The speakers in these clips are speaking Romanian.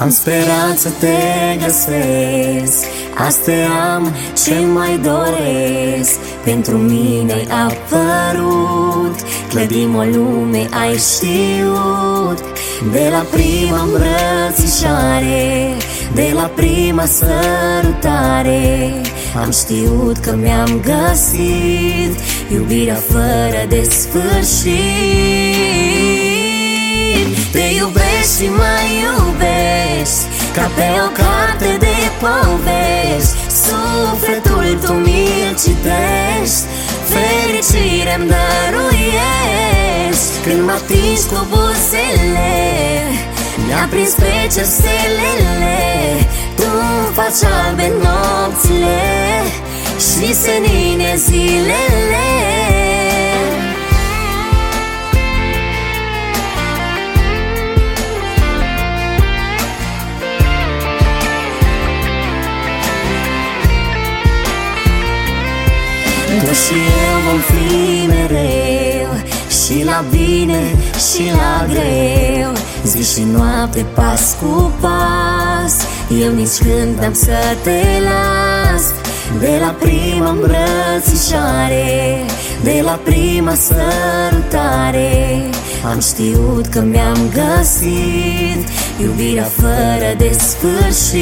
Am sperat să te găsesc, asta am ce mai doresc. Pentru mine ai apărut, clădim o lume, ai știut. De la prima îmbrățișare, de la prima sărutare, am știut că mi-am găsit iubirea fără de sfârșit. Te iubești și mai iubești, ca pe o carte de povești. Sufletul tu mi-l citești, fericire-mi dăruiești. Când mă atingi cu buzele, mi-a prins pe cer stelele. Tu-mi faci albe nopțile și senine zilele. Tu și eu vom fi mereu, și la bine și la greu, zi și noapte, pas cu pas. Eu nici când n-am să te las. De la prima îmbrățișare, de la prima sărutare, am știut că mi-am găsit iubirea fără de sfârșit.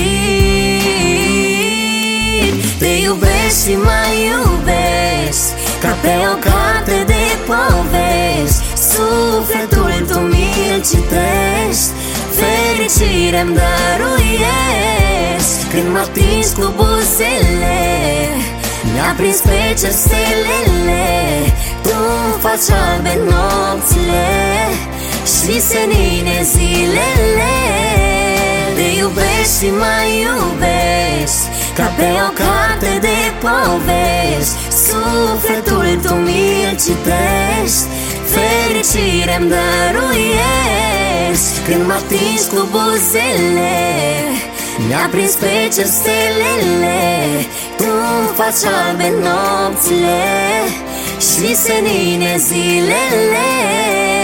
Te iubești și mai iubești, ca pe o carte de povești. Sufletul tu mi-l citești, fericire-mi dăruiești. Când mă atingi cu buzele, mi-a prins pe cer stelele. Tu-mi faci albe nopțile și senine zilele. Te iubești și mai iubești, ca pe o carte de povești. Sufletul tu mi-l citești, fericire-mi dăruiești. Când mă atingi cu buzele, mi-a prins pe cer stelele. Tu-mi faci albe nopțile și senine zilele.